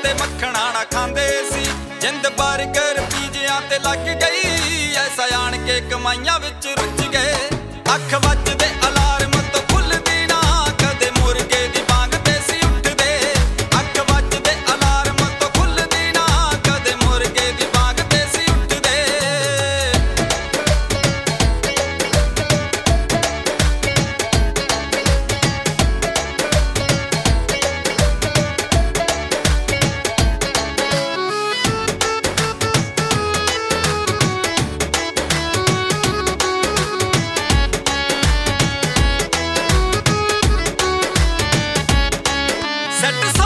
ਤੇ ਮੱਖਣਾ ਨਾ ਖਾਂਦੇ ਸੀ। ਜਿੰਦ ਬਰਗਰ ਪੀਜ਼ਿਆਂ ਤੇ ਲੱਗ ਗਈ, ਐਸਾ ਆਣ ਕੇ ਕਮਾਈਆਂ ਵਿੱਚ ਰੁੱਝ ਗਏ। ਅੱਖ ਵੱਜਦੇ ਅਲਾਰਮ ਤੋਂ ਖੁੱਲਦੀ ਨਾ, ਕਦੇ ਮੁਰਗੇ ਦੀ ਵਾਂਗ ਤੇ ਸੀ ਉੱਠਦੇ। ਅੱਖ ਵੱਜਦੇ ਅਲਾਰਮ ਤੋਂ ਖੁੱਲਦੀ ਨਾ, ਕਦੇ ਮੁਰਗੇ ਦੀ ਵਾਂਗ ਤੇ ਸੀ ਉੱਠਦੇ। ਸੈੱਟ